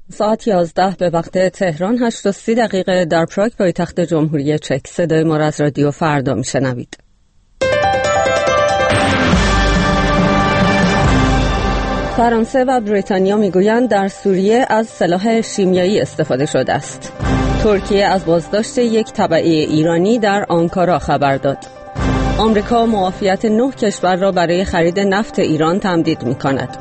ساعت 11 به وقت تهران، 8:30 در پراگ پایتخت جمهوری چک. صدای ما را از رادیو فردا میشنوید. فرانسه و بریتانیا میگویند در سوریه از سلاح شیمیایی استفاده شده است. ترکیه از بازداشت یک تبعه ایرانی در آنکارا خبر داد. آمریکا معافیت 9 کشور را برای خرید نفت ایران تمدید می‌کند.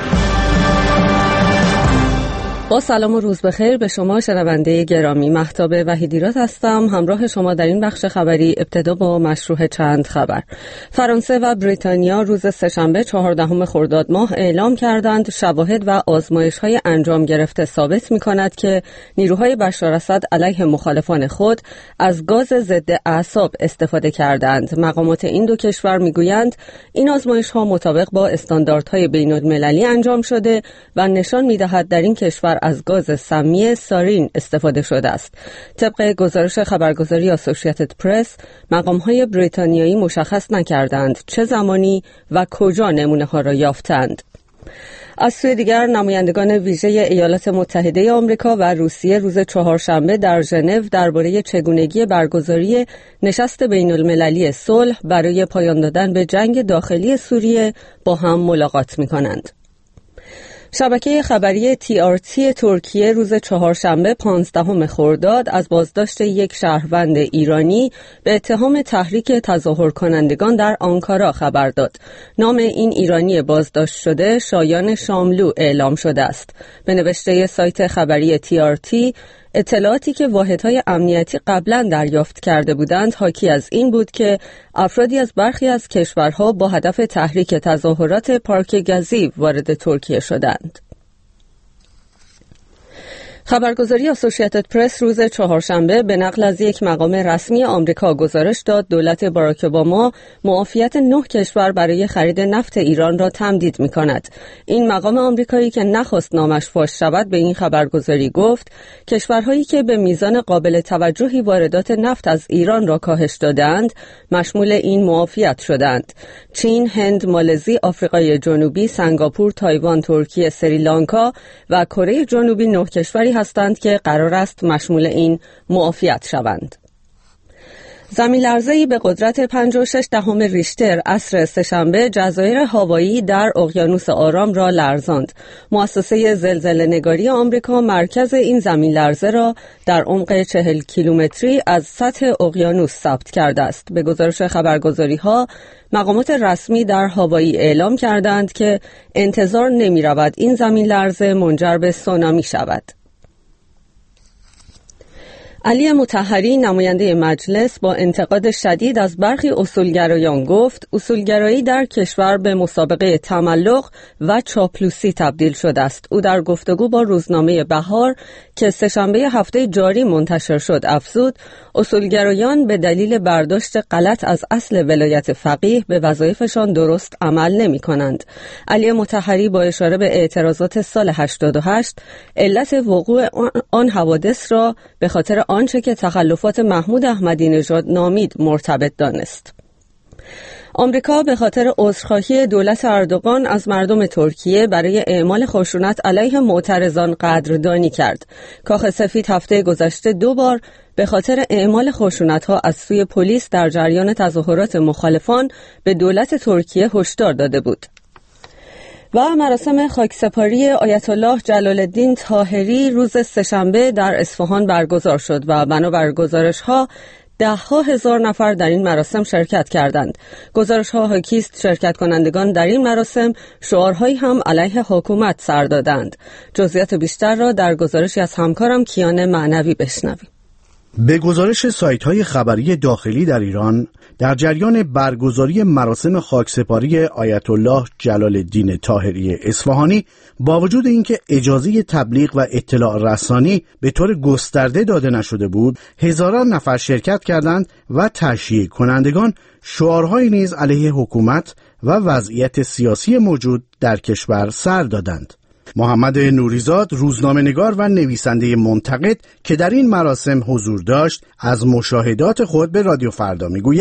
با سلام و روز بخیر به شما شنونده گرامی. مهتاب وحیدیراد هستم، همراه شما در این بخش خبری. ابتدا با مشروع چند خبر. فرانسه و بریتانیا روز سه‌شنبه 14 خرداد ماه اعلام کردند شواهد و آزمایش‌های انجام گرفته ثابت می‌کند که نیروهای بشار اسد علیه مخالفان خود از گاز ضد اعصاب استفاده کردند. مقامات این دو کشور می‌گویند این آزمایش‌ها مطابق با استانداردهای بین‌المللی انجام شده و نشان می‌دهد در این کشور از گاز سمی سارین استفاده شده است. طبق گزارش خبرگزاری آسوشیتد پرس، مقام‌های بریتانیایی مشخص نکردند چه زمانی و کجا نمونه ها را یافتند. از سوی دیگر، نمایندگان ویژه ایالات متحده آمریکا و روسیه روز چهارشنبه در ژنو درباره چگونگی برگزاری نشست بین‌المللی صلح برای پایان دادن به جنگ داخلی سوریه با هم ملاقات می‌کنند. شبکه خبری TRT ترکیه روز چهارشنبه 15 خرداد از بازداشت یک شهروند ایرانی به اتهام تحریک تظاهر کنندگان در آنکارا خبر داد. نام این ایرانی بازداشت شده شایان شاملو اعلام شده است. به نوشته سایت خبری TRT، اطلاعاتی که واحدهای امنیتی قبلا دریافت کرده بودند حاکی از این بود که افرادی از برخی از کشورها با هدف تحریک تظاهرات پارک گزیو وارد ترکیه شدند. خبرگزاری آسوشیتد پرس روز چهارشنبه به نقل از یک مقام رسمی آمریکا گزارش داد دولت باراک اوباما معافیت 9 کشور برای خرید نفت ایران را تمدید می‌کند. این مقام آمریکایی که نخواست نامش فاش شود به این خبرگزاری گفت کشورهایی که به میزان قابل توجهی واردات نفت از ایران را کاهش دادند مشمول این معافیت شدند. چین، هند، مالزی، آفریقای جنوبی، سنگاپور، تایوان، ترکیه، سریلانکا و کره جنوبی 9 کشوری هستند که قرار است مشمول این معافیت شوند. زمین‌لرزه‌ای به قدرت 5.6 ریشتر عصر سه‌شنبه جزایر هاوایی در اقیانوس آرام را لرزاند. مؤسسه زلزله‌نگاری آمریکا مرکز این زمین‌لرزه را در عمق 40 کیلومتری از سطح اقیانوس ثبت کرده است. به گزارش خبرگزاری‌ها، مقامات رسمی در هاوایی اعلام کردند که انتظار نمی‌رود این زمین‌لرزه منجر به سونامی شود. علی مطهری، نماینده مجلس، با انتقاد شدید از برخی اصولگرایان گفت اصولگرایی در کشور به مسابقه تملق و چاپلوسی تبدیل شده است. او در گفتگو با روزنامه بهار که سه‌شنبه هفته جاری منتشر شد افزود اصولگرایان به دلیل برداشت غلط از اصل ولایت فقیه به وظایفشان درست عمل نمی کنند. علی مطهری با اشاره به اعتراضات سال 88 علت وقوع آن حوادث را به خاطر آنچه که تخلفات محمود احمدی نژاد نامید مرتبط دانست. آمریکا به خاطر عذرخواهی دولت اردوغان از مردم ترکیه برای اعمال خشونت علیه معترضان قدردانی کرد. کاخ سفید هفته گذشته 2 بار به خاطر اعمال خشونت‌ها از سوی پلیس در جریان تظاهرات مخالفان به دولت ترکیه هشدار داده بود. و مراسم خاکسپاری آیت الله جلال الدین طاهری روز سه‌شنبه در اصفهان برگزار شد و بنابر گزارش‌ها 10,000 نفر در این مراسم شرکت کردند. گزارش‌ها حاکی است شرکت کنندگان در این مراسم شعارهایی هم علیه حکومت سر دادند. جزئیات بیشتر را در گزارشی از همکارم کیان معنوی بشنویم. به گزارش سایت‌های خبری داخلی در ایران، در جریان برگزاری مراسم خاکسپاری آیت الله جلال الدین طاهری اصفهانی، با وجود اینکه اجازه تبلیغ و اطلاع رسانی به طور گسترده داده نشده بود، هزاران نفر شرکت کردند و تشییع کنندگان شعارهایی نیز علیه حکومت و وضعیت سیاسی موجود در کشور سر دادند. محمد نوریزاد، روزنامه‌نگار و نویسنده منتقد که در این مراسم حضور داشت، از مشاهدات خود به رادیو فردا میگوید: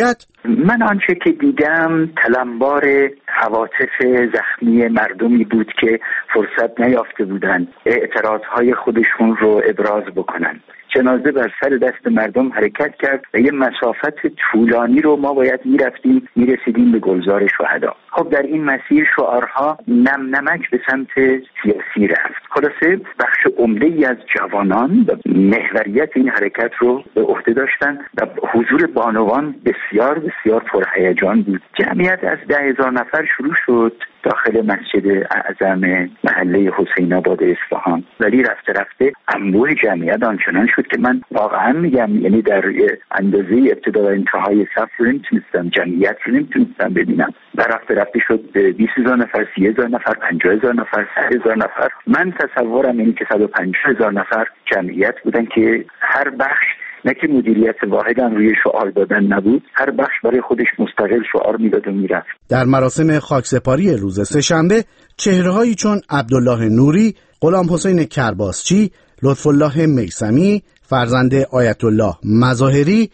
من آنچه که دیدم تلمبار عواطف زخمی مردمی بود که فرصت نیافته بودند اعتراضهای خودشون رو ابراز بکنن. جنازه بر سر دست مردم حرکت کرد و یه مسافت طولانی رو ما باید میرسیدیم به گلزار شهدا. خب در این مسیر شعارها نمک به سمت سیاسی رفت. خلاصه بخش عمده‌ای از جوانان و محوریت این حرکت رو به عهده داشتن و حضور بانوان بسیار بسیار پرهیجان بود. جمعیت از 10,000 نفر شروع شد داخل مسجد اعظم محله حسین آباد اصفهان، ولی رفته رفته انبوه جمعیت آنچنان شد که من واقعا میگم یعنی در اندازه ابتدا و انتهای صف رو نمیتونستم، جمعیت رو نمیتونستم ببینم و رفته شد 20,000 نفر، 30,000 نفر، 50,000 نفر، 100,000 نفر. من تصورم اینه که 150,000 نفر جمعیت بودن که هر بخش نه که مدیریت واحد هم روی شعار دادن نبود، هر بخش برای خودش مستقل شعار میداد و میرفت. در مراسم خاکسپاری روز سه‌شنبه چهره‌هایی چون عبدالله نوری، غلام حسین کرباسچی، لطف الله میثمی، فرزند آیت الله مظاهری،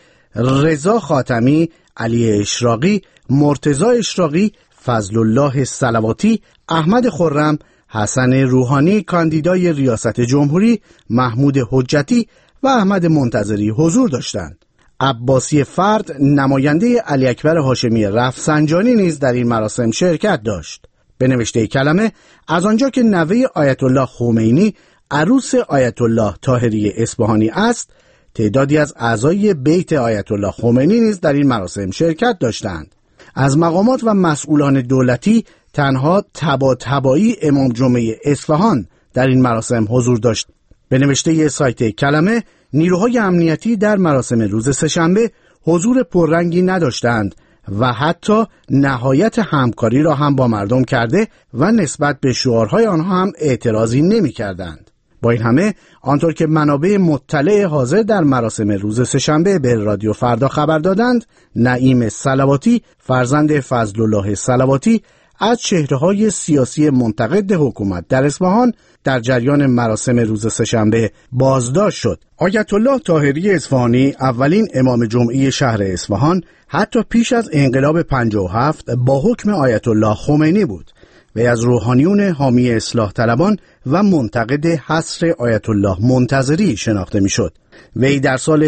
رضا خاتمی، علی اشراقی، مرتضی اشراقی، فضل الله صلواتی، احمد خرم، حسن روحانی کاندیدای ریاست جمهوری، محمود حجتی و احمد منتظری حضور داشتند. عباسی فرد نماینده علی اکبر هاشمی رفسنجانی نیز در این مراسم شرکت داشت. به نوشته کلمه از آنجا که نوه آیت الله خمینی عروس آیت الله طاهری اصفهانی است، تعدادی از اعضای بیت آیت الله خمینی نیز در این مراسم شرکت داشتند. از مقامات و مسئولان دولتی تنها تبایی امام جمعه اصفهان در این مراسم حضور داشت. به نوشته سایت کلمه نیروهای امنیتی در مراسم روز سه‌شنبه حضور پررنگی نداشتند و حتی نهایت همکاری را هم با مردم کرده و نسبت به شعارهای آنها هم اعتراضی نمی کردند. با این همه آنطور که منابع مطلع حاضر در مراسم روز سه‌شنبه به رادیو فردا خبر دادند، نعیم صلواتی فرزند فضل الله صلواتی از چهره‌های سیاسی منتقد حکومت در اصفهان در جریان مراسم روز سه‌شنبه بازداشت شد. آیت الله طاهری اصفهانی اولین امام جمعه شهر اصفهان حتی پیش از انقلاب 57 با حکم آیت الله خمینی بود و از روحانیون حامی اصلاح طلبان و منتقد حصر آیت الله منتظری شناخته میشد. وی در سال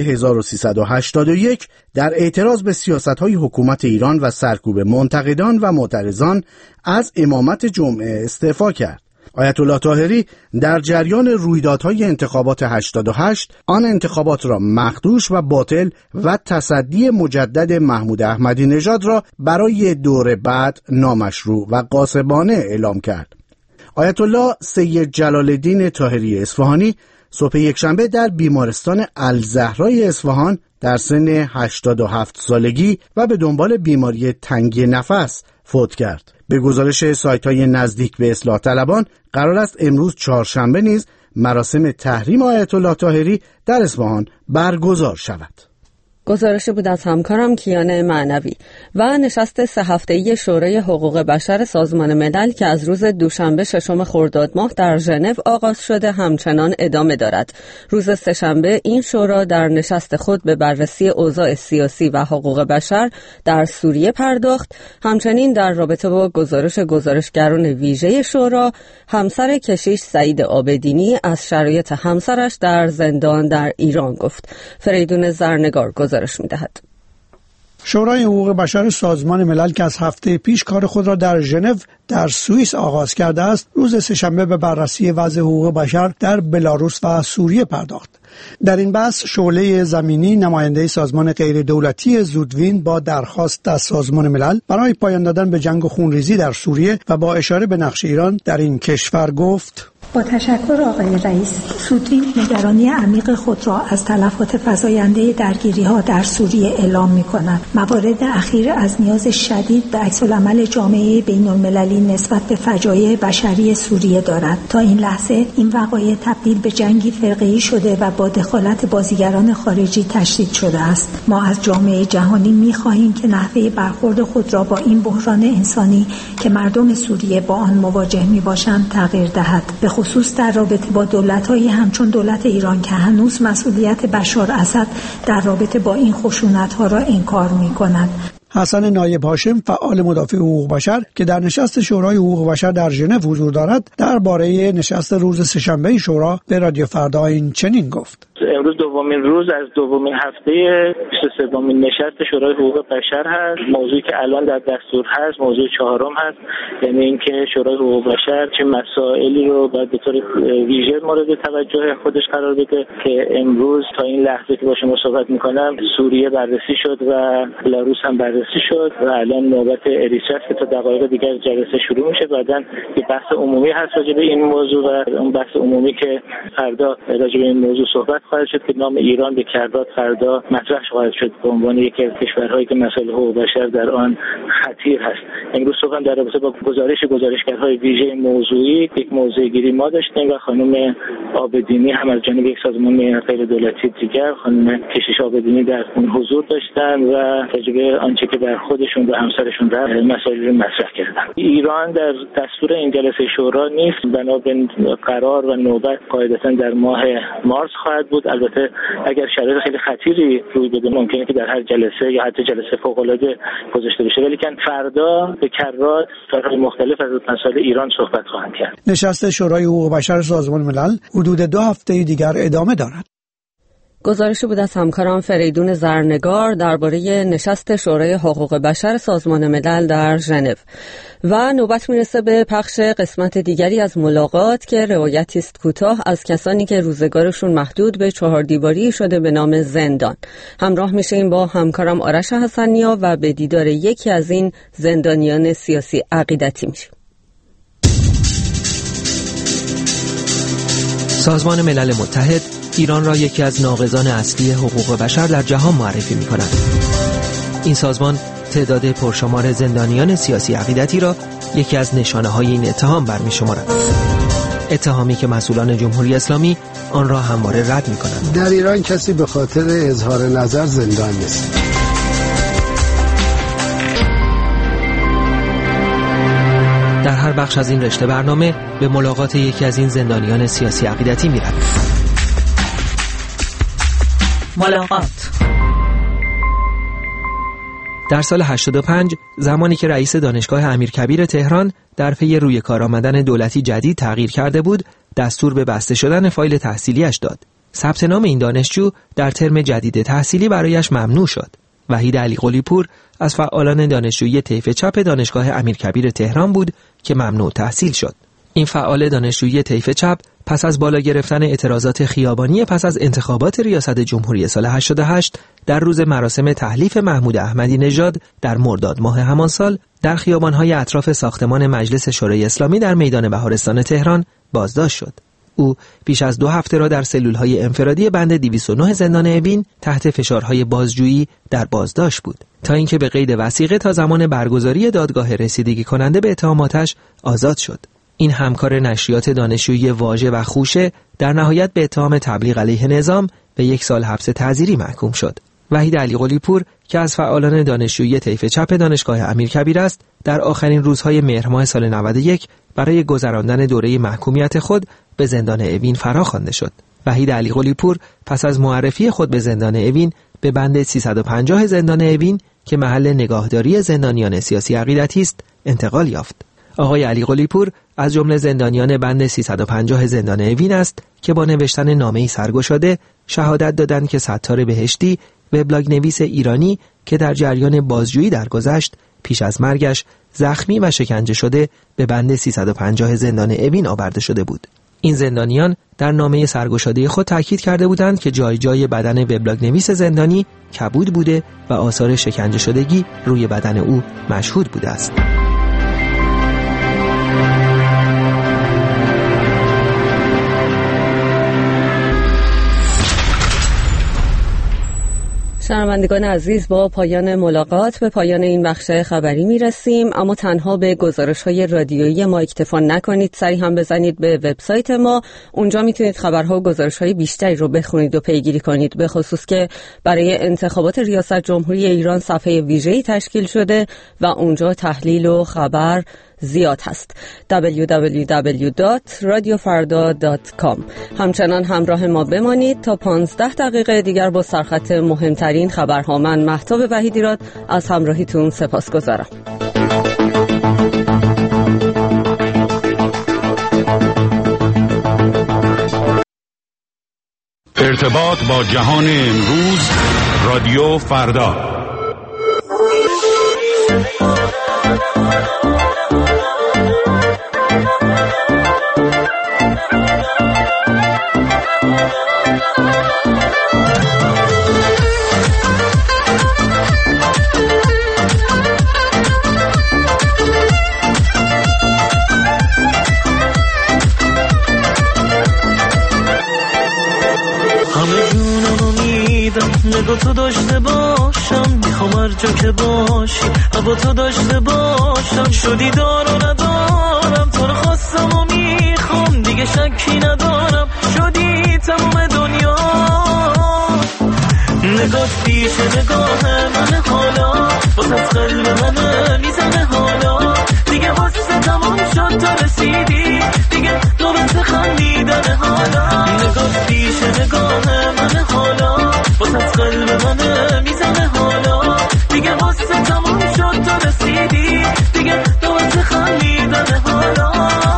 1381 در اعتراض به سیاست‌های حکومت ایران و سرکوب منتقدان و معترضان از امامت جمعه استعفا کرد. آیت الله طاهری در جریان رویدادهای انتخابات 88 آن انتخابات را مخدوش و باطل و تصدی مجدد محمود احمدی نژاد را برای دور بعد نامشروع و غاصبانه اعلام کرد. آیت الله سید جلال الدین طاهری اصفهانی صبح یکشنبه در بیمارستان الزهرای اصفهان در سن 87 سالگی و به دنبال بیماری تنگی نفس فوت کرد. به گزارش سایت‌های نزدیک به اصلاح طلبان قرار است امروز چهارشنبه نیز مراسم تحریم آیت الله طاهری در اصفهان برگزار شود. گزارش بود از همکارم کیان معنوی. و نشست 3 هفته‌ای شورای حقوق بشر سازمان ملل که از روز دوشنبه 6 خرداد ماه در ژنو آغاز شده همچنان ادامه دارد. روز سه‌شنبه این شورا در نشست خود به بررسی اوضاع سیاسی و حقوق بشر در سوریه پرداخت. همچنین در رابطه با گزارشگران ویژه شورا، همسر کشیش سعید عابدینی از شرایط همسرش در زندان در ایران گفت. فریدون زرنگار گزارش می‌دهد. شورای حقوق بشر سازمان ملل که از هفته پیش کار خود را در ژنو در سوئیس آغاز کرده است، روز سه‌شنبه به بررسی وضع حقوق بشر در بلاروس و سوریه پرداخت. در این بحث شعله زمینی نماینده سازمان غیر دولتی زودوین با درخواست از سازمان ملل برای پایان دادن به جنگ و خونریزی در سوریه و با اشاره به نقش ایران در این کشور گفت: با تشکر آقای رئیس، زودوین نگرانی عمیق خود را از تلفات فزاینده درگیری‌ها در سوریه اعلام می‌کند. موارد اخیر از نیاز شدید به عکس‌العمل جامعه بین‌المللی نسبت به فجایع بشری سوریه دارد. تا این لحظه این وقایع تبدیل به جنگی فرقه‌ای شده و با دخالت بازیگران خارجی تشدید شده است. ما از جامعه جهانی می‌خواهیم که نحوه برخورد خود را با این بحران انسانی که مردم سوریه با آن مواجه می‌باشند تغییر دهد، به خصوص در رابطه با دولت‌های همچون دولت ایران که هنوز مسئولیت بشار اسد در رابطه با این خشونت‌ها را انکار می‌کند. حسن نایب هاشم، فعال مدافع حقوق بشر که در نشست شورای حقوق بشر در ژنو حضور دارد، درباره نشست روز سه‌شنبه شورا به رادیو فردا این چنین گفت: امروز دومین روز از دومین هفته 23مین نشست شورای حقوق بشر هست. موضوعی که الان در دستور هست موضوع 4 هست، یعنی اینکه شورای حقوق بشر چه مسائلی رو باید به طور ویژه مورد توجه خودش قرار بده که امروز تا این لحظه که با شما صحبت میکنم سوریه بررسی شد و بلاروس هم بررسی شد و الان نوبت اریتره است که تا دقایق دیگر جلسه شروع میشه. بعداً یه بحث عمومی هست راجع به این موضوع و اون بحث عمومی که فردا راجع به این موضوع صحبت خواهد شد که نام ایران به کرداد فردا مطرح خواهد شد به عنوان یکی از کشورهایی که مسائل حقوق بشر در آن خطیر هست. امروز صبح هم در رابطه با گزارشگرهای ویژه موضوعی یک موضع‌گیری ما داشتیم و خانم آبدینی هم از جانب یک سازمان غیر دولتی دیگر، خانم کشیش آبدینی، در اون حضور داشتن و راجع به آنچه که بر خودشون و همسرشون در مسائل رو مطرح کردن. ایران در دستور این جلسه شورا نیست، بنابراین قرار و نوبت قاعدتاً در ماه مارس خواهد بود. البته اگر شرایط خیلی خطیری روی بده ممکنه که در هر جلسه یا حتی جلسه فوق‌العاده گذاشته بشه، ولی که فردا به کرات فرق‌های مختلف از مسائل ایران صحبت خواهند کرد. نشست شورای حقوق بشر سازمان ملل حدود 2 هفته دیگر ادامه دارد. گزارشی بود از همکارم فریدون زرنگار درباره نشست شورای حقوق بشر سازمان ملل در ژنو. و نوبت میرسه به پخش قسمت دیگری از ملاقات که روایتی است کوتاه از کسانی که روزگارشون محدود به 4 دیواری شده به نام زندان. همراه میشیم با همکارم آرش حسنیا و به دیدار یکی از این زندانیان سیاسی عقیدتی میشیم. سازمان ملل متحد ایران را یکی از ناقضان اصلی حقوق بشر در جهان معرفی می‌کند. این سازمان تعداد پرشمار زندانیان سیاسی عقیدتی را یکی از نشانه‌های این اتهام برمی‌شمارد. اتهامی که مسئولان جمهوری اسلامی آن را همواره رد می‌کنند. در ایران کسی به خاطر اظهار نظر زندان نیست. در هر بخش از این رشته برنامه به ملاقات یکی از این زندانیان سیاسی عقیدتی می‌رویم. ملاقات. در سال 85 زمانی که رئیس دانشگاه امیرکبیر تهران در پی روی کار آمدن دولتی جدید تغییر کرده بود، دستور به بسته شدن فایل تحصیلیش داد. ثبت نام این دانشجو در ترم جدید تحصیلی برایش ممنوع شد. وحید علیقلی پور از فعالان دانشجویی طیف چپ دانشگاه امیرکبیر تهران بود که ممنوع تحصیل شد. این فعال دانشجویی طیف چپ پس از بالا گرفتن اعتراضات خیابانی پس از انتخابات ریاست جمهوری سال 88 در روز مراسم تحلیف محمود احمدی نژاد در مرداد ماه همان سال در خیابان‌های اطراف ساختمان مجلس شورای اسلامی در میدان بهارستان تهران بازداشت شد. او بیش از 2 هفته را در سلول‌های انفرادی بند 209 زندان اوین تحت فشارهای بازجویی در بازداشت بود تا اینکه به قید وثیقه تا زمان برگزاری دادگاه رسیدگی کننده به اتهاماتش آزاد شد. این همکار نشریات دانشجویی واژه و خوشه در نهایت به اتهام تبلیغ علیه نظام به 1 سال حبس تعزیری محکوم شد. وحید علیقلی پور که از فعالان دانشجویی طیف چپ دانشگاه امیرکبیر است، در آخرین روزهای مهر ماه سال 91 برای گذراندن دوره محکومیت خود به زندان اوین فراخوانده شد. وحید علیقلی پور پس از معرفی خود به زندان اوین به بند 350 زندان اوین که محل نگاهداری زندانیان سیاسی عقیدتی است انتقال یافت. آقای علیقلی پور از جمله زندانیان بند 350 زندان اوین است که با نوشتن نامه‌ای سرگشاده شهادت دادند که ستار بهشتی، وبلاگ نویس ایرانی که در جریان بازجویی درگذشت، پیش از مرگش زخمی و شکنجه شده به بند 350 زندان اوین آورده شده بود. این زندانیان در نامه سرگشاده خود تاکید کرده بودند که جای جای بدن وبلاگ نویس زندانی کبود بوده و آثار شکنجه شدگی روی بدن او مشهود بوده است. شنوندگان عزیز، با پایان ملاقات به پایان این بخش خبری میرسیم، اما تنها به گزارش‌های رادیویی ما اکتفا نکنید، سری هم بزنید به وبسایت ما. اونجا میتونید خبرها و گزارش‌های بیشتری رو بخونید و پیگیری کنید، به خصوص که برای انتخابات ریاست جمهوری ایران صفحه ویژه‌ای تشکیل شده و اونجا تحلیل و خبر زیاد هست. www.radiofarda.com. همچنان همراه ما بمانید تا 15 دقیقه دیگر با سرخط مهمترین خبرها. من مهتاب وحیدیراد از همراهیتون سپاسگزارم. ارتباط با جهان امروز، رادیو فردا. نگاه تو داشته باشم، میخوام هر جا که باشی با تو داشته باشم. شدی دار و ندارم، تو رو خواستم و میخوام، دیگه شکی ندارم، شدی تمام دنیا. نگاه پیش نگاه من حالا، واسه قلب من میزنه حالا. دیگه واسه تمام شد تا رسیدی، دیگه نوبت خندیدن حالا. نگاه پیش نگاه من حالا، واسه قلب من میزنه حالا. دیگه واسه تمام شد تا رسیدی، دیگه نوبت خندیدن حالا.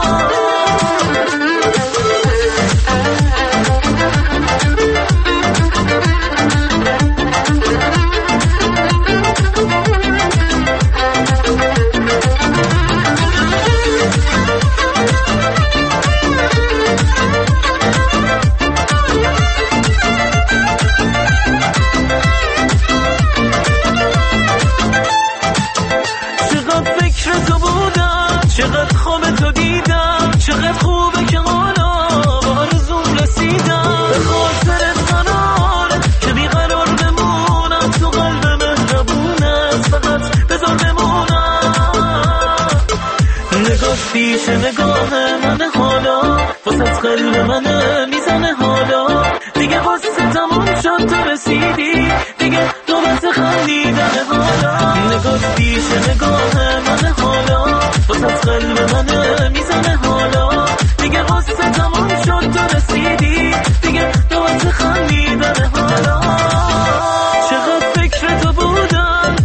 چقدر خوب تو دیدم، چقدر خوبه که حالا با آرزوم رسیدم. به خاطرت قراره که بیقرار بمونم، تو قلب مهربونت فقط بذار بمونم. نگاه پیش نگاه من حالا، واسه قلب من میزنه حالا. دیگه واسه تمام شد تا رسیدی، دیگه نوبت خندیدن حالا. نگاه پیش نگاه من حالا، واسه قلب من میزنه حالا. دیگه واسه تمام شد تا رسیدی، دیگه نوبت خندیدن حالا. چقدر فکر تو بودم،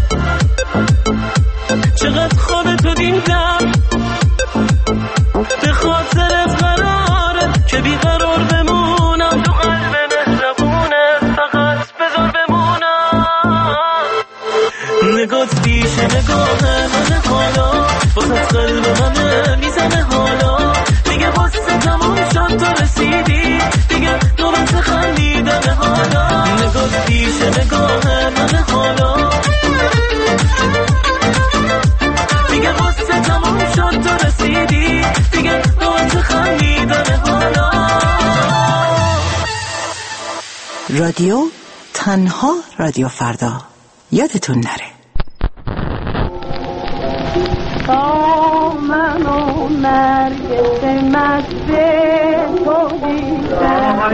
چقدر خواب تو دیدم. به خاطرت قراره که بیقرار بمونم، تو قلب مهربونه فقط بذار بمونم. نگات پیش نگاه من حالا، واسه قلب من میزنه حالا. دیگه واسه تمام شد تا رسیدی، دیگه نوبت خندیدن حالا. نگات پیش نگاه من حالا، دیگه واسه تمام شد تا رسیدی، دیگه نوبت خندیدن حالا. رادیو تنها رادیو فردا، یادتون نره. من و نرگس مست تو دیدم،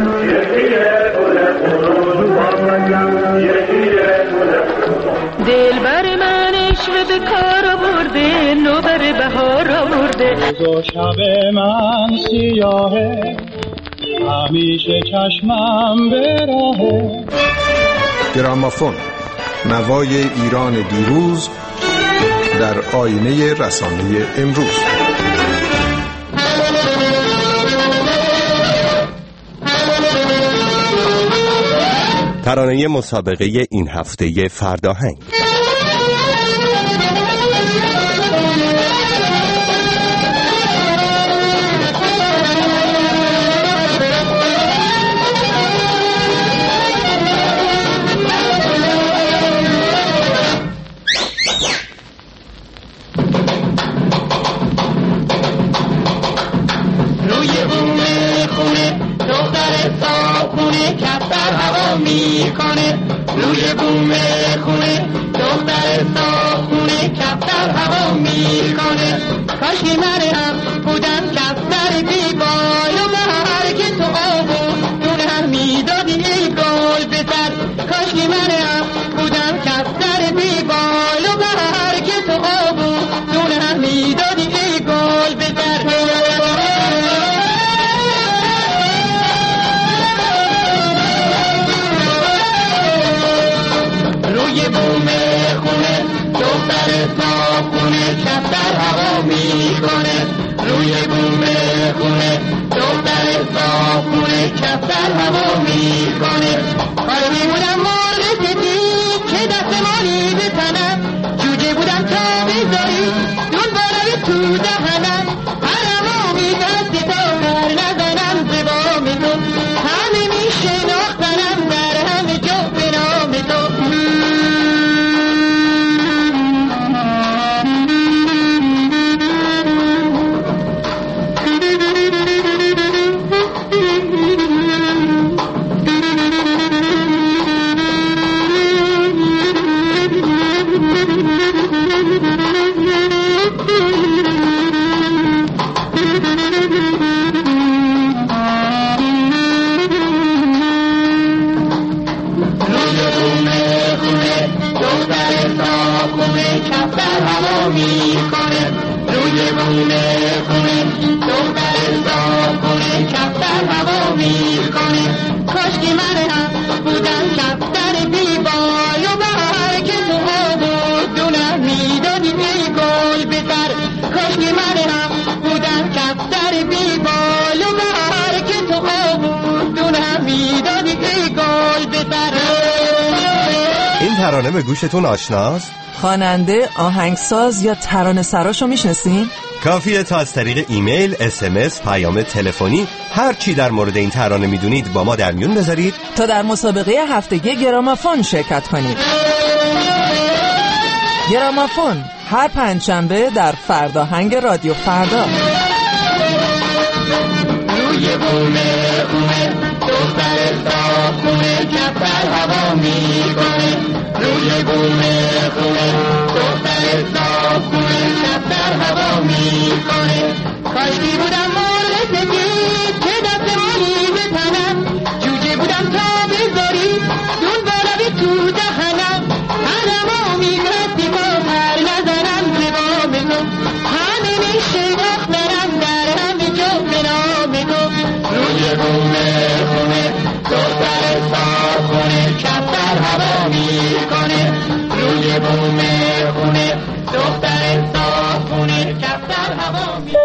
دل بر من عشق به کار آورده، نوبر بهار آورده. روز و شب من سیاهه، همیشه چشمم به راهه. گرامافون، نوای ایران دیروز در آینه رسانه امروز. ترانه مسابقه این هفته فرداهنگ. روی بوم خونه دختر ساخونه کفتر هوا میکنه. کاشکی من هم بودم کفتر دیبای و به هر که تو آبون دونه هم میدادی ای گل بسر. کاشکی من هم بودم کفتر دیبای و به هر که تو آبون دونه هم میدادی کفتر هوا میکنه. خالی بودم مرغ سفید که دستمانی به تنم، جوجه بودم تا بذاری دون بالای تو دهنم، هرما میدستی تا بر نزنم زبام تو، همه میشناختنم در همه جا به نام تو. ترانه به گوشتون آشناست؟ خواننده، آهنگساز یا ترانه سراشو میشناسین؟ کافیه تا از طریق ایمیل، SMS، پیام تلفنی هر چی در مورد این ترانه میدونید با ما در میون بذارید تا در مسابقه هفتگی گرامافون شرکت کنید. گرامافون هر پنجشنبه در فرداهنگ رادیو فردا. روی بومه دختر صاحبونه کفتر هوا میکنه. روی بومه دختر صاحبونه کفتر هوا میکنه. کاشکی بودم مرغ سفید که دستمانی به تنم، جوجه بودم تا بذاری دون بالای تو دهنم، هرما میگرفتی با پر نزنم زبام تو، همه میشناختنم در همه جا به نام تو. روی بومه دختر صاحبونه کفتر هوا میکنه. روی بومه دختر صاحبونه کفتر هوا میکنه.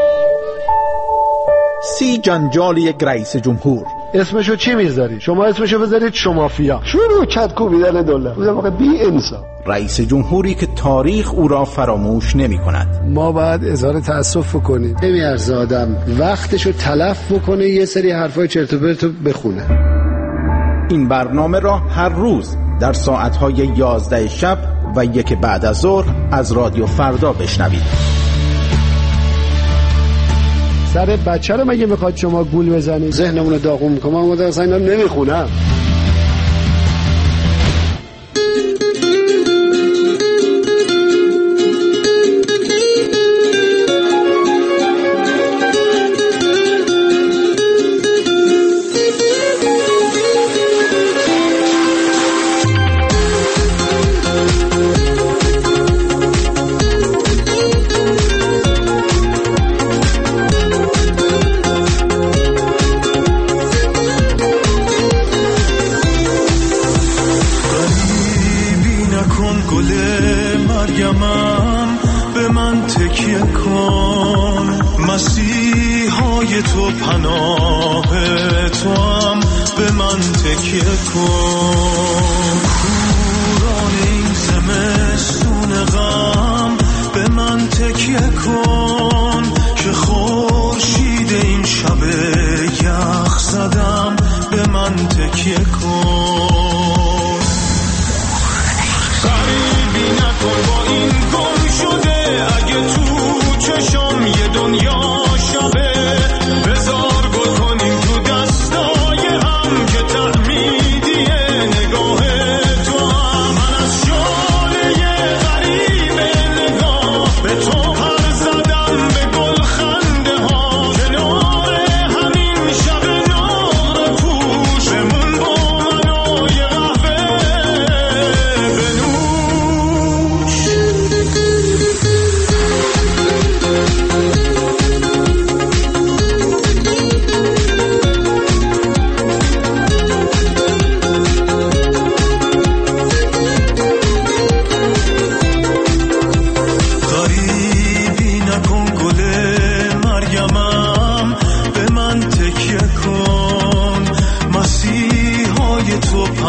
30 جنجال یک رئیس جمهور. اسمشو چی میذاری؟ شما اسمشو بذارید شمافیا. شروع کت کوبیدن دلار. بودم واقعا بی انصاف. رئیس جمهوری که تاریخ او را فراموش نمی کند. ما باید اظهار تأسف کنیم. نمیارزه آدم وقتشو تلف بکنه یه سری حرفای چرت و پرت بخونه. این برنامه را هر روز در ساعتهای 11 شب و 1 بعد از ظهر از رادیو فردا بشنوید. سر بچه رو مگه میخواد شما گول بزنید؟ ذهنمون رو داغون میکنم. من مدرسه اینا نمیخونم.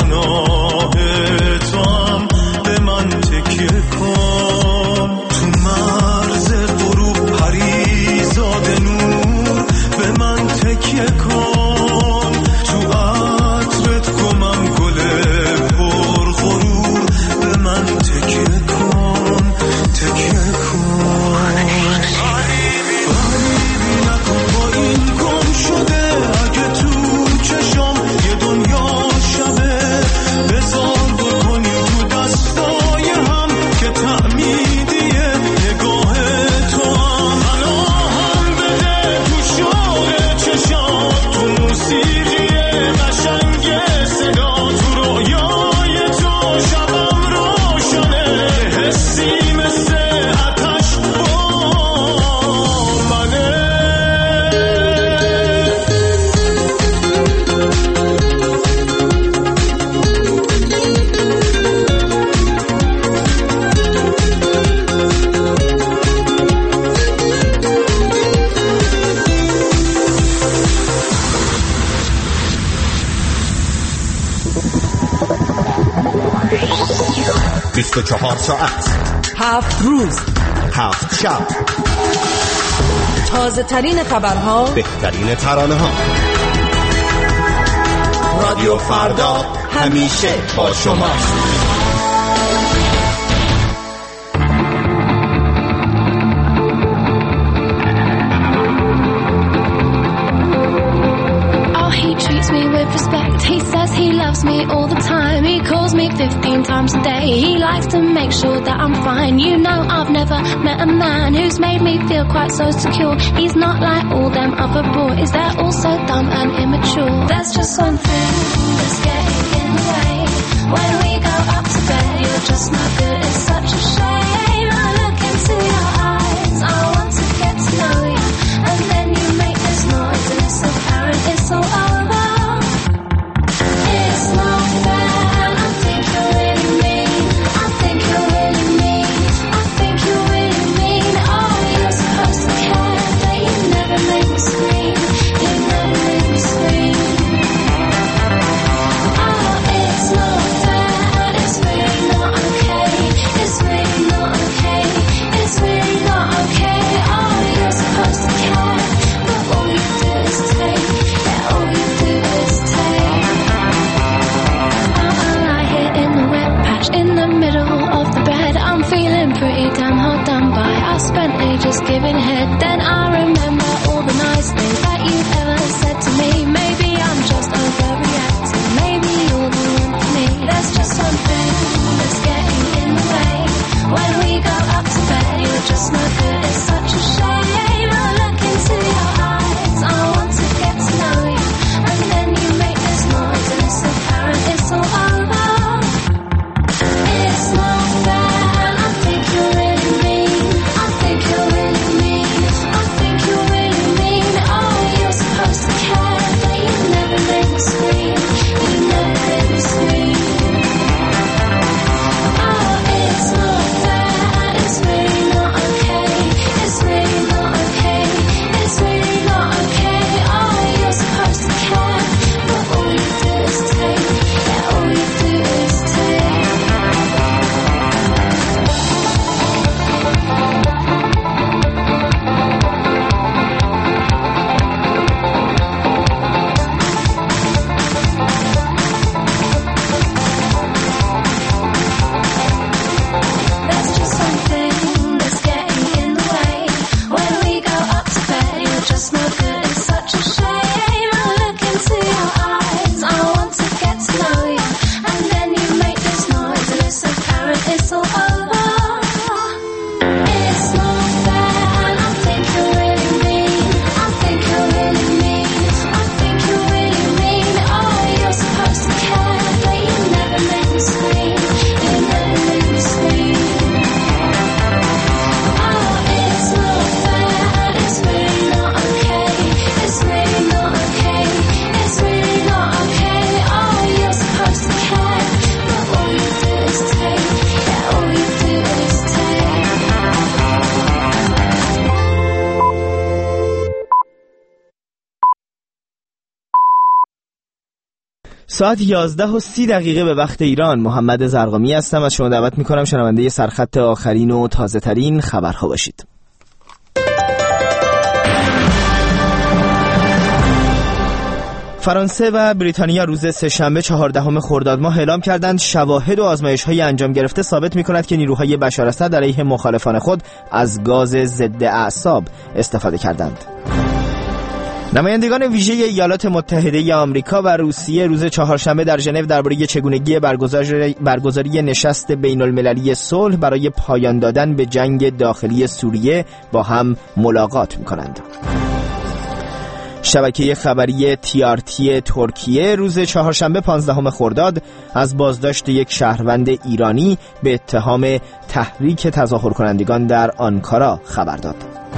پناه تو هم به من تکیه کن. تو مرز غروب پریزاد نور به من تکیه کن. تو عطرت گمم گل پرغرور به من تکیه کن، تکیه کن. غریبی نکن با این گم شده، اگه تو چشم یه دنیا شبه بذار بکنی تو دستای هم که تعمیدیه نگاه تو هم. پناهم بده تو شوق چشم، تو موسیقی قشنگ صدا، تو رویای تو شبم روشنه، حسی مثل آتش با منه. بیست و 24 ساعت 7 روز 7 شب، تازه ترین خبرها، بهترین ترانه ها. رادیو فردا همیشه با شماست. He treats me with respect. He says he loves me all the time. He calls me 15 times a day. He likes to make sure that I'm fine. You know, I've never met a man who's made me feel quite so secure. He's not like all them other boys. They're all so dumb and immature. There's just one thing that's getting in the way. When we go up to bed, you're just not good. It's such a shame. I look into your eyes. I want to get to know you. And then you make this noise and it's apparent it's all over. It's not fair. I think you're really mean. I think you're really mean. I think you're really mean. Oh, you're supposed to care, but you never make me scream. You never make me scream. Oh, it's not fair. It's really not okay. ساعت 11:30 به وقت ایران. محمد زرقامی هستم. از شما دعوت میکنم شنونده سرخط آخرین و تازه ترین خبرها باشید. فرانسه و بریتانیا روز سه‌شنبه 14 خرداد ماه اعلام کردند شواهد و آزمایش‌های انجام گرفته ثابت می‌کند که نیروهای بشار اسد علیه مخالفان خود از گاز ضد اعصاب استفاده کردند. نمایندگان ویژه ایالات متحده آمریکا و روسیه روز چهارشنبه در ژنو درباره چگونگی برگزاری نشست بین‌المللی صلح برای پایان دادن به جنگ داخلی سوریه با هم ملاقات می‌کنند. شبکه خبری TRT ترکیه روز چهارشنبه 15 خرداد از بازداشت یک شهروند ایرانی به اتهام تحریک تظاهر کنندگان در آنکارا خبر داد.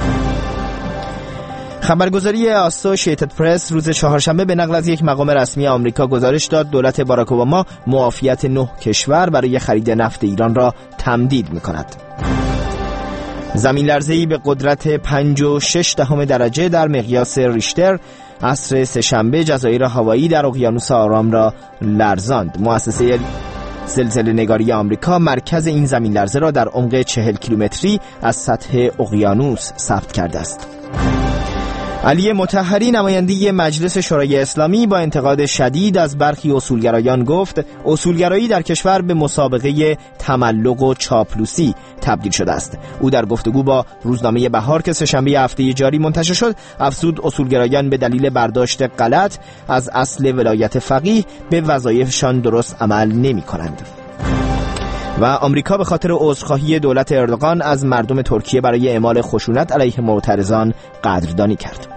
خبرگزاری آسوشیتد پرس روز چهارشنبه به نقل از یک مقام رسمی آمریکا گزارش داد دولت باراک اوباما معافیت 9 کشور برای خرید نفت ایران را تمدید می‌کند. زمین لرزه‌ای به قدرت 5.6 درجه در مقیاس ریشتر عصر سه‌شنبه جزایر هاوایی در اقیانوس آرام را لرزاند. مؤسسه زلزله نگاری آمریکا مرکز این زمین لرزه را در عمق 40 کیلومتری از سطح اقیانوس ثبت کرده است. علی مطهری نماینده مجلس شورای اسلامی با انتقاد شدید از برخی اصولگرایان گفت اصولگرایی در کشور به مسابقه تملق و چاپلوسی تبدیل شده است. او در گفتگو با روزنامه بهار که سه‌شنبه هفته جاری منتشر شد افزود اصولگرایان به دلیل برداشت غلط از اصل ولایت فقیه به وظایفشان درست عمل نمی کنند. و آمریکا به خاطر عذرخواهی دولت اردوغان از مردم ترکیه برای اعمال خشونت علیه معترضان قدردانی کرد.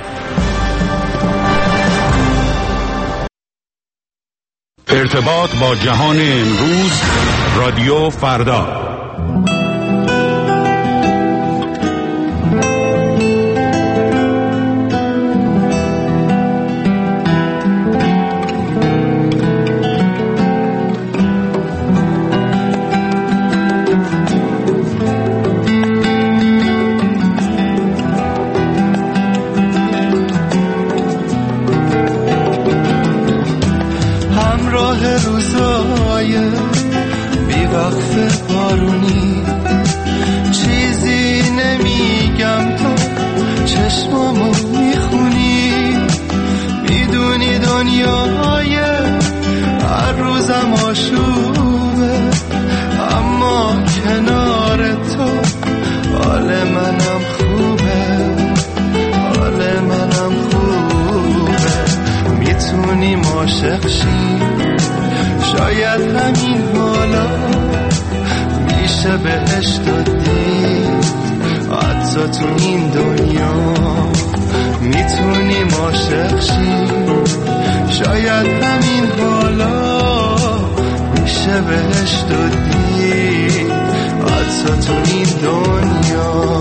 ارتباط با جهان امروز رادیو فردا. شاید همین حالا میشه بهش دادی حتی تو این دنیا میتونیم عاشق شیم. شاید همین حالا میشه بهش دادی حتی تو این دنیا.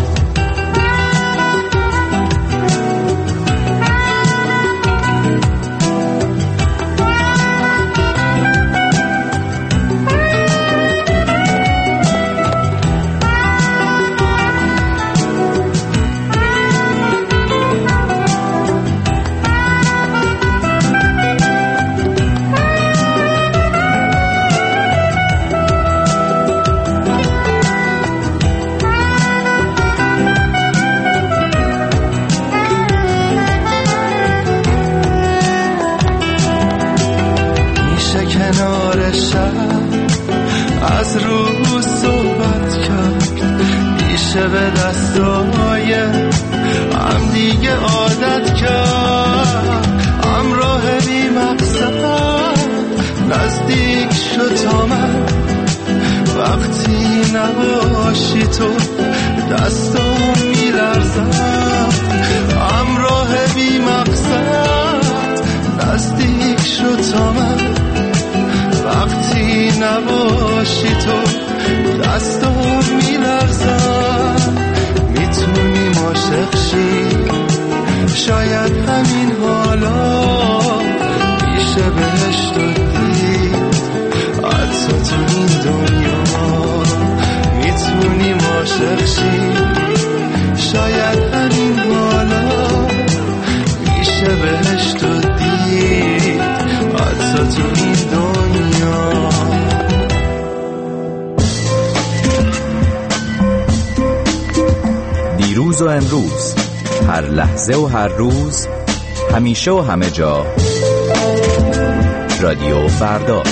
از روح صحبت کرد میشه به دستای هم دیگه عادت کرد. همراه بی مقصد نزدیک شد تا من وقتی نباشی تو دستام میلرزد. همراه بی مقصد نزدیک شد تا من وقتی نباشی تو دستام میلرزن. میتونیم عاشق شیم شاید همین حالا میشه بهش دادی حتی تو این دنیا. میتونیم عاشق شیم شاید همین حالا میشه بهش دادی دیروز و امروز، هر لحظه و هر روز، همیشه و همه جا. رادیو فردا.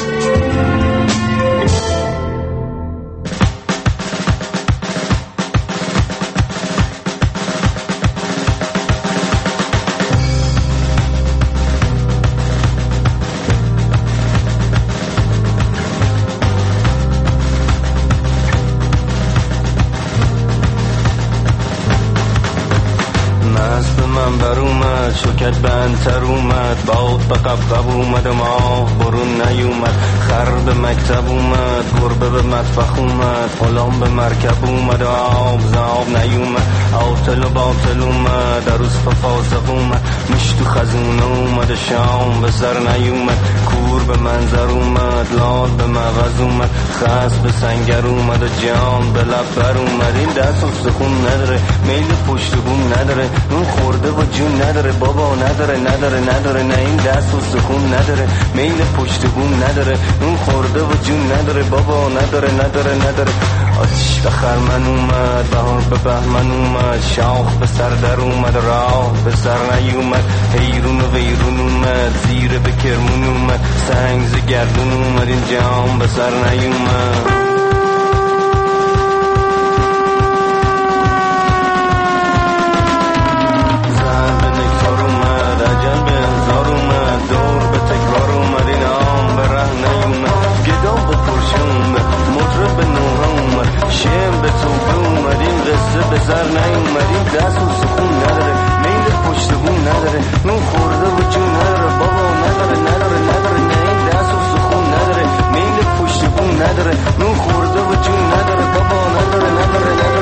شکت بندتر اومد، باد به قبقب اومد و ما برون نیومد. خر به مکتب اومد، گربه به مطبخ اومد، غلام به مرکب اومد و آب زاب نیومد. عاطل و باطل اومد، عروس به فاسق اومد، مش تو خزونه اومد، شام به سر نیومد. کور به منظر اومد، لال به مغز اومد، خس به سنگر اومد و جام به لب بر اومد. این دست استخون نداره، میل پشت بوم نداره، اون خورده و جون نداره، بابا نداره نه این دست استخون نداره، میل پشت بوم نداره، اون خورده و جون نداره، بابا نداره. آتش به خرمن اومد، بهار به بهمن اومد، شاخ به سر در اومد، راه به سر نیومد. حیرون و ویرون اومد، زیر به کرمون اومد، سنگ ز گردون اومد، این جام به سر نیومد. شم به توبه اومدیم، قصه به سر نیومدیم. دست و سخون نداره، میل پشت بوم نداره، نون خورده و جون نداره، بابا نداره نه این دست و سخون نداره، میل پشت بوم نداره، نون خورده و جون نداره، بابا نداره نون.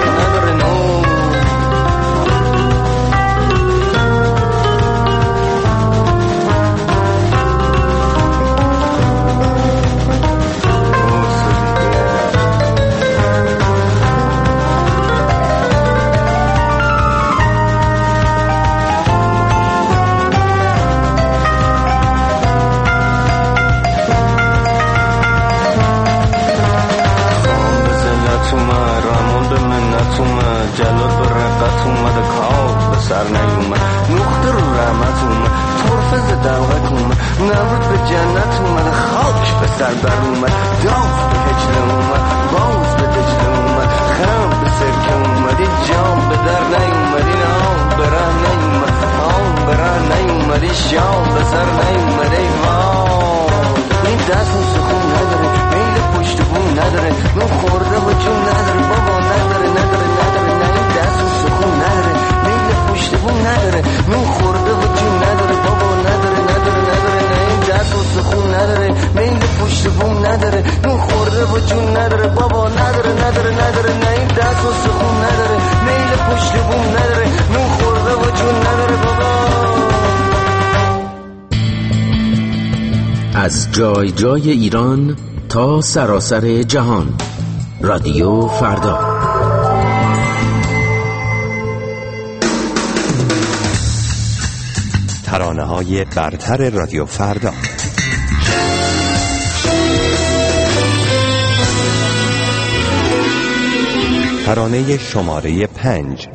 جلال به رقت اومد، کار به سر نیومد، نقطه رو رحمت اومد، طرفه ز دلغت اومد، نمرود به جنت اومد، خاک به سر بر اومد، داغ به هجله اومد، باز به دجله اومد، خم به سرکه اومد، این جام به در نیومد، این آم به ره نیومد، آم به ره نیومد، این شام به سر نیومد. ای وای این دست و سخون نداره، میل پشت بوم نداره، نون خورده و جون نداره، بابا نداره دست و سخون نداره، میل پشت بوم نداره، نون خورده و جون نداره، بابا نداره نه این دست و سخون نداره، میل پشت بوم نداره، نون خورده و جون نداره، بابا نداره نه این دست و سخون نداره، میل پشت بوم نداره، نون خورده و جون نداره، بابا. از جای جای ایران تا سراسر جهان، رادیو فردا. ترانه‌های برتر رادیو فردا. ترانه شماره 5.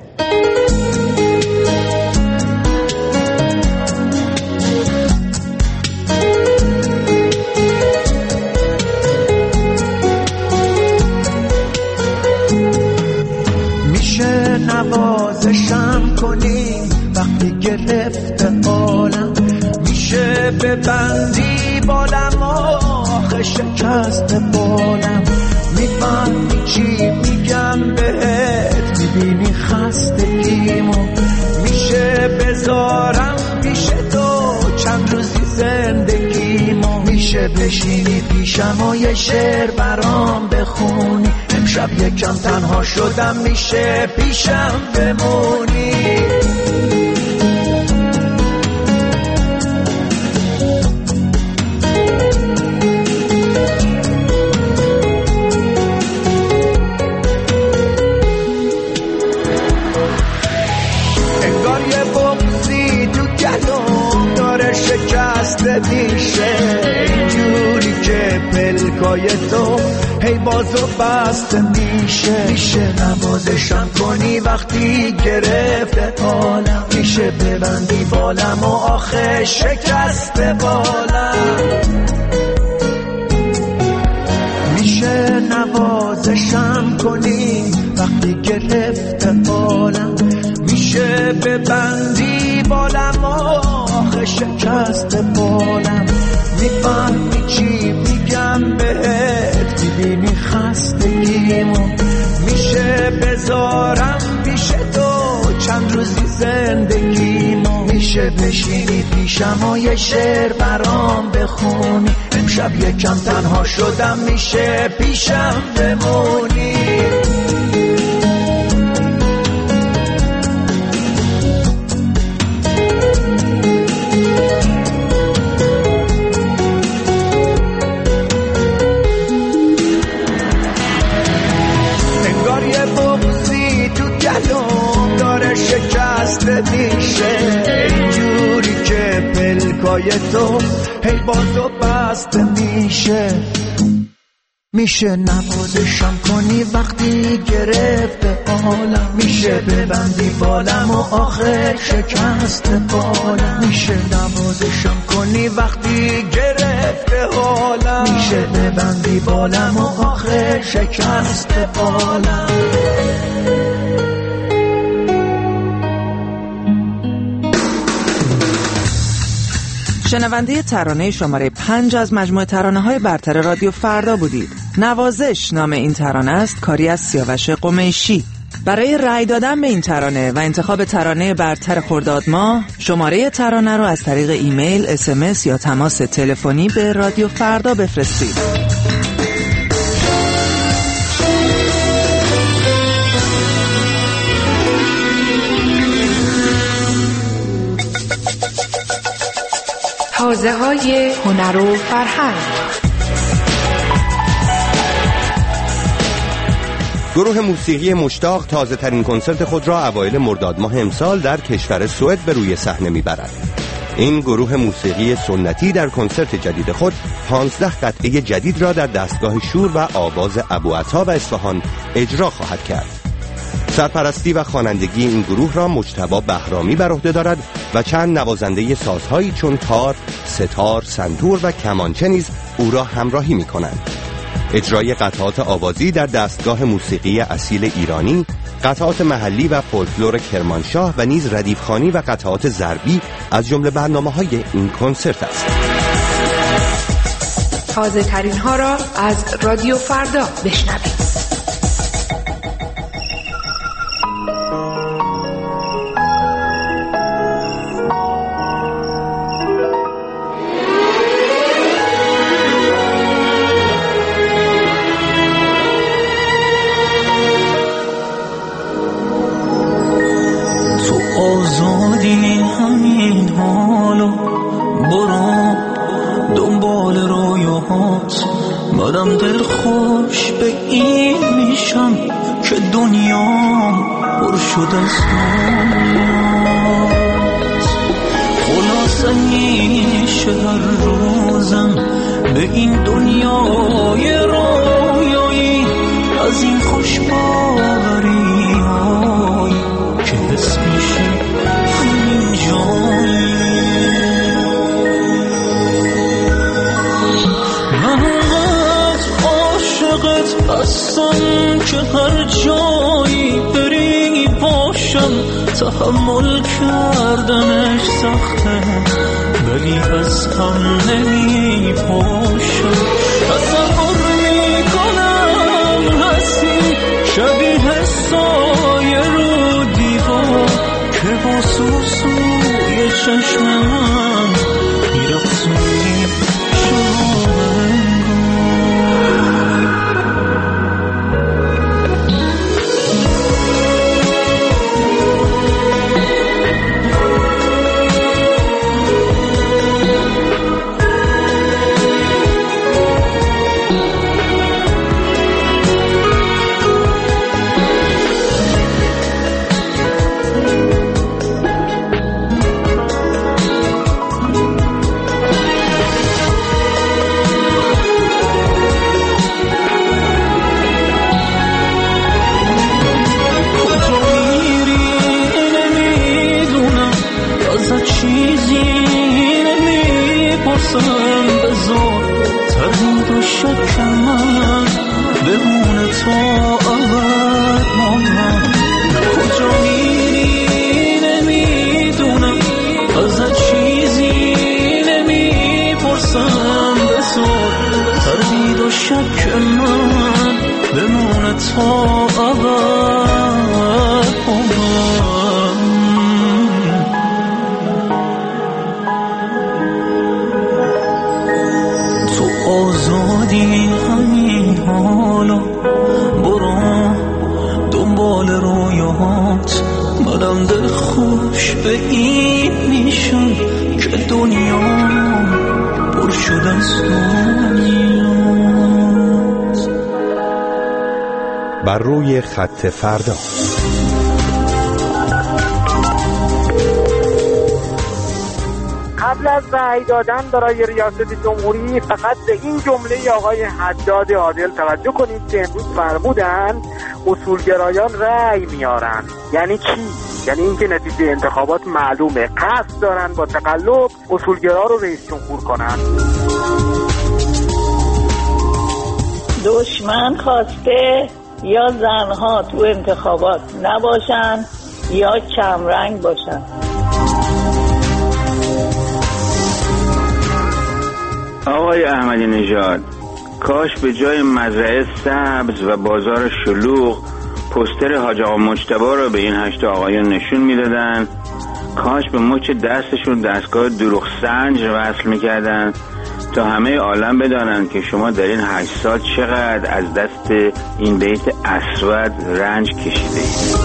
میشه نوازشم کنی وقتی گرفته عالم، میشه ببندی بالم آخه شکست بالم، میفهمی چی میگم بهت، میبینی خستگیمو، میشه بذارم پیش تو چند روزی زندگیمو، میشه بشینی پیشم و یه شعر برام بخونی، امشب یکم تنها شدم میشه پیشم بمونی. شکسته میشه اینجوری که پلکای تو هی بازو بسته میشه نوازشم کنی وقتی گرفته حالم، میشه ببندی بالم و آخه شکسته بالم، میشه نوازشم کنی وقتی گرفته حالم، میشه ببندی بالم و آخه شکسته بالم، میفهمی چی میگم بهت، میبینی خستگیمو، میشه بذارم پیش تو چند روزی زندگیمو، میشه بشینی پیشم و یه شعر برام بخونی، امشب یکم تنها شدم میشه پیشم بمونی. میشه اینجوری که پلکای تو هی بازو بسته میشه نوازشم کنی وقتی گرفته حالم، میشه ببندی بالم و آخر شکسته بالم، میشه نوازشم کنی وقتی گرفته حالم، میشه ببندی بالم و آخر شکسته بالم. شنونده ترانه شماره 5 از مجموعه ترانه‌های برتر رادیو فردا بودید. نوازش نام این ترانه است، کاری از سیاوش قمیشی. برای رأی دادن به این ترانه و انتخاب ترانه برتر خرداد ماه، شماره ترانه رو از طریق ایمیل، SMS یا تماس تلفنی به رادیو فردا بفرستید. حوزه‌های هنر و فرهنگ. گروه موسیقی مشتاق تازه ترین کنسرت خود را اوایل مرداد ماه امسال در کشور سوئد به روی صحنه میبرد. این گروه موسیقی سنتی در کنسرت جدید خود 15 قطعه جدید را در دستگاه شور و آواز ابوعطا و اصفهان اجرا خواهد کرد. سرپرستی و خوانندگی این گروه را مجتبی بهرامی بر عهده دارد و چند نوازنده سازهایی چون تار، ستار، سنتور و کمانچه نیز او را همراهی می‌کنند. اجرای قطعات آوازی در دستگاه موسیقی اصیل ایرانی، قطعات محلی و فولکلور کرمانشاه و نیز ردیفخوانی و قطعات ضربی از جمله برنامه‌های این کنسرت است. تازه ترین ها را از رادیو فردا بشنوید. آزادی همین حالا برو دنبال رویاهات، بعدم دل خوش به این میشم که دنیام پر شد از دنیاست. خلاصه میشه هر روزم به این دنیای رویایی از این خوشباری های که حس میشه همین جایی. من اونقدر عاشقت هستم که هر جایی بری باشم، تحمل کردنش سخته ولی از هم نمی پاشم. تصور میکنم هستی شبیه سایه رو دیوار که با سوسوی چشم من میرقصونی نمیپرسم بذار تردید و شک من بمونه تا ابد با من. کجا میری نمیدونم ازت چیزی نمیپرسم بذار تردید و شک من بمونه تا ابد با من. تو آزادی همین حالا برو دنبال رویات، منم دل خوش به این میشم که دنیا پر شده از دنیاست. بر روی خط فردا. قبل از رأی دادن برای ریاست جمهوری فقط به این جمله آقای حداد عادل توجه کنید که امروز فرمودن اصولگرایان رأی میارن. یعنی چی؟ یعنی اینکه نتیجه انتخابات معلومه، قصد دارن با تقلب اصولگرا رو رئیس جمهور کنن. دشمن خواسته یا زنها تو انتخابات نباشن یا کمرنگ باشن. آقای احمدی نژاد، کاش به جای مزرعه سبز و بازار شلوغ پوستر حاج آقا مجتبی رو به این 8 آقایان نشون میدادن. کاش به مچ دستشون دستگاه دروغ سنج وصل میکردن تا همه عالم بدانن که شما در این 8 سال چقدر از دست این بیت اسود رنج کشیده اید.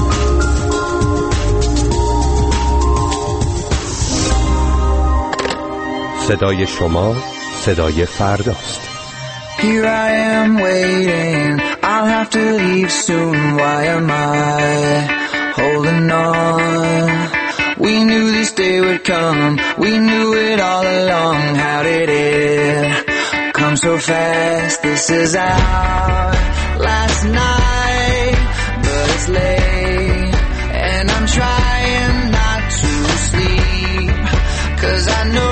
صدای شما صدای فرداست. Here I am waiting, I'll have to leave soon, why am I holding on? We knew this day would come, we knew it all along, how did it come so fast? This is our last night, but it's late, and I'm trying not to sleep, 'cause I know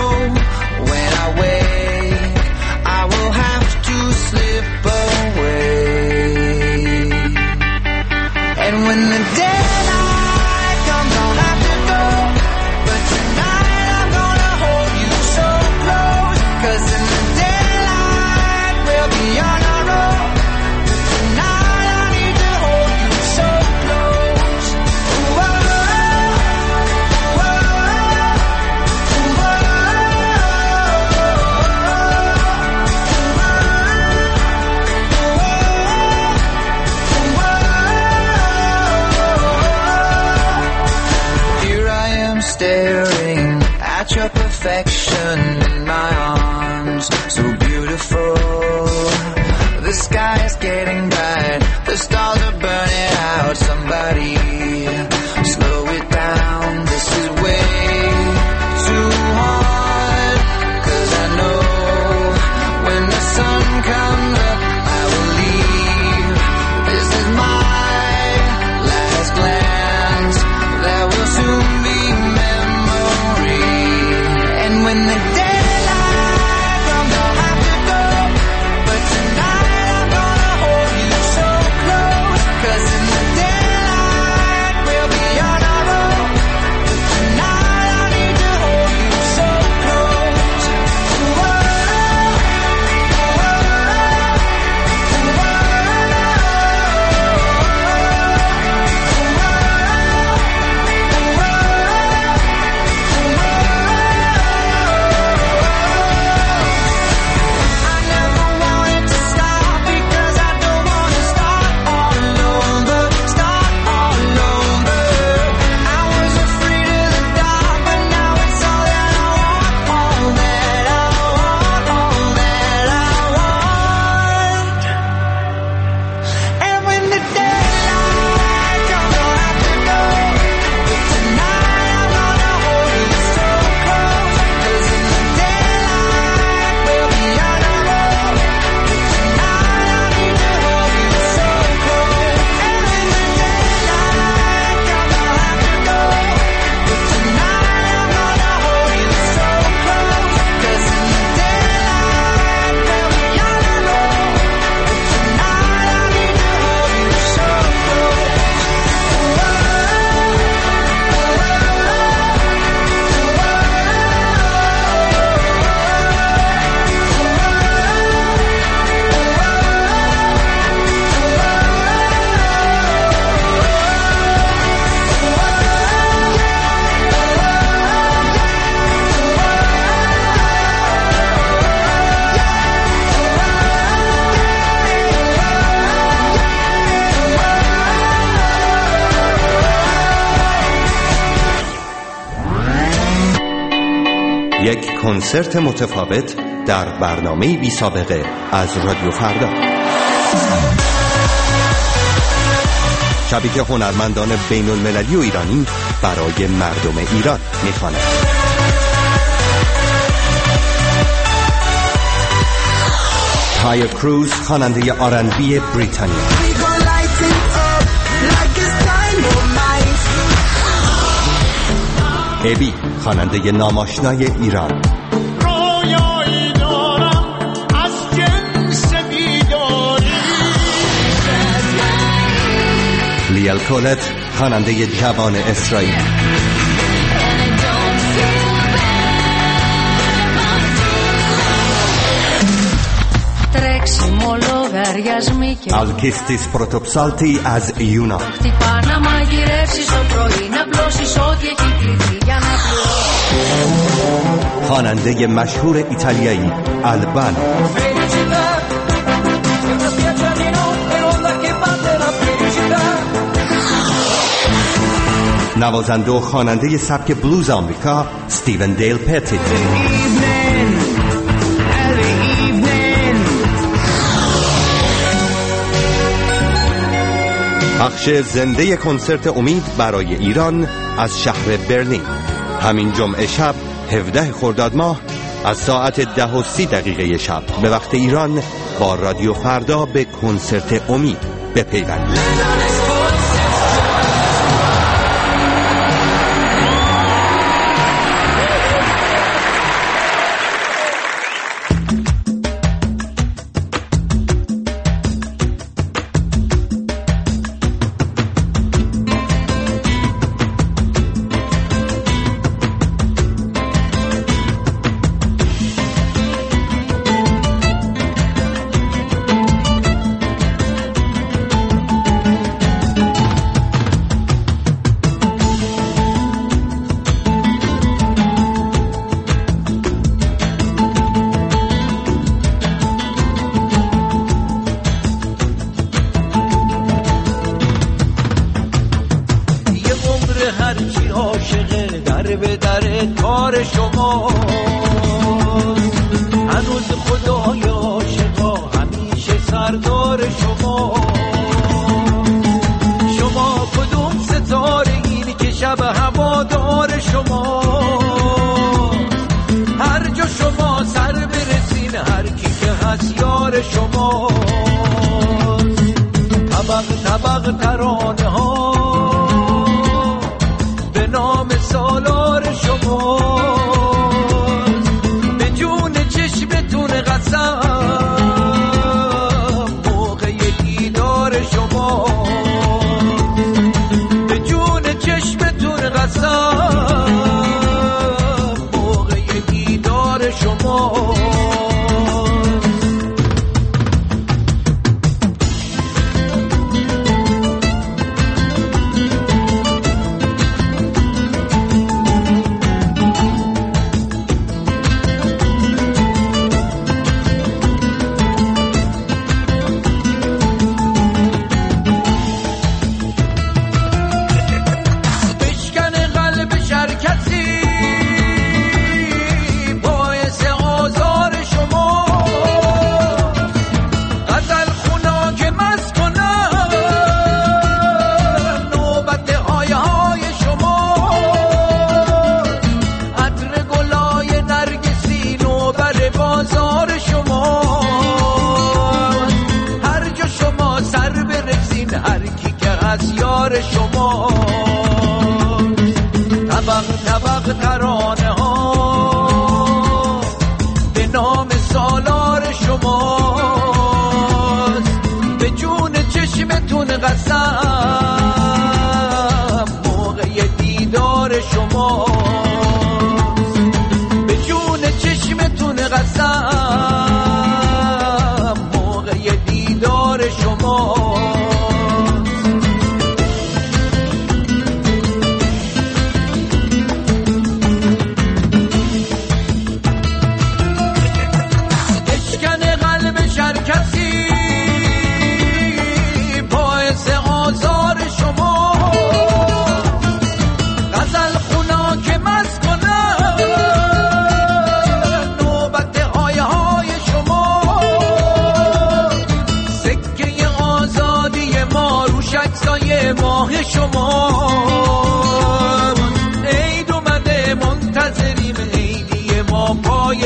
when the daylight comes, I'll have to go, but tonight I'm gonna hold you so close, 'cause in the daylight we'll be on our own. Tonight I need to hold you so یک کنسرت متفاوت در برنامه بی سابقه از رادیو فردا. شبی که هنرمندان بین المللی و ایرانی برای مردم ایران میخوانند. تایر کروز خواننده آرنبی بریتانیا، ابی خواننده ناماشنای ایران، رویایی دارم از جنس بیداری، لیل کولت خواننده جوان اسرائیل، Αλκίστης Πρωτοψάλτη از Ιούνα. Χτυπά να μαγειρεύσεις το πρωί, να πλώσεις ό,τι έχει κληθεί για να πληρώσεις. خواننده مشهور ایتالیایی آلبانو. نوازنده و خواننده سبک بلوز آمریکا استیون دیل پتیت. بخش زنده کنسرت امید برای ایران از شهر برلین همین جمعه شب 17 خرداد ماه از ساعت 10:30 شب به وقت ایران با رادیو فردا به کنسرت امید بپیوندید.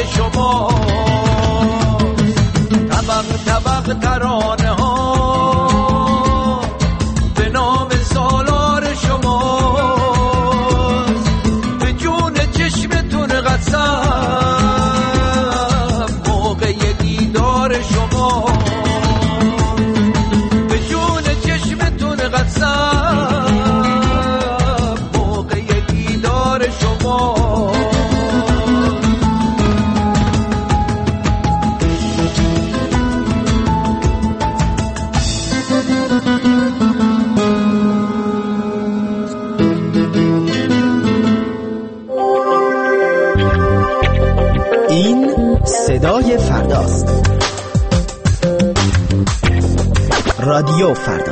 شما، طبق طبق ترانه ها به نام سالار شما، به جون چشمتون قسم موقع دیدار شما، به جون چشمتون قسم موقع دیدار شما. این صدای فرداست. رادیو فردا.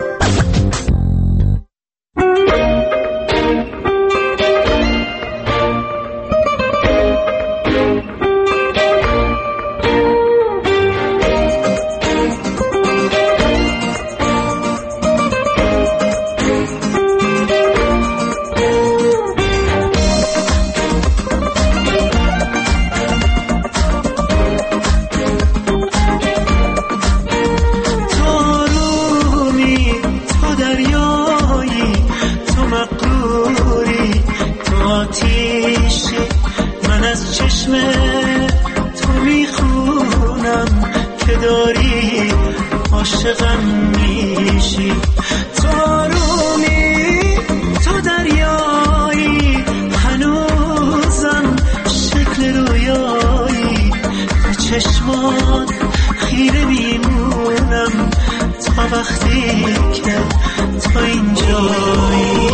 خیره میمونم تا وقتی که تو اینجایی.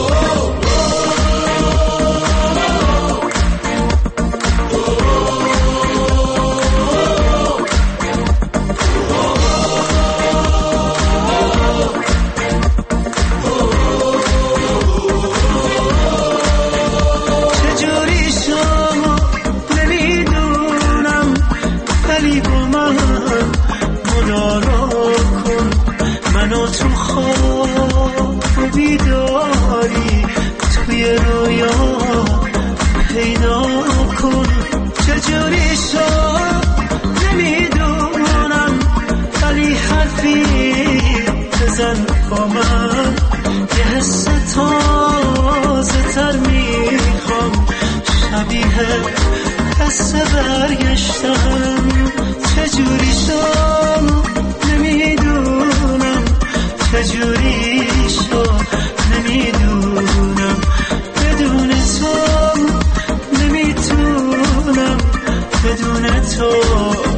با من یه حس تازه تر میخوام، شبیه حس برگشتم. چجوری شد نمیدونم، چجوری شد نمیدونم، بدون تو نمیتونم، بدون تو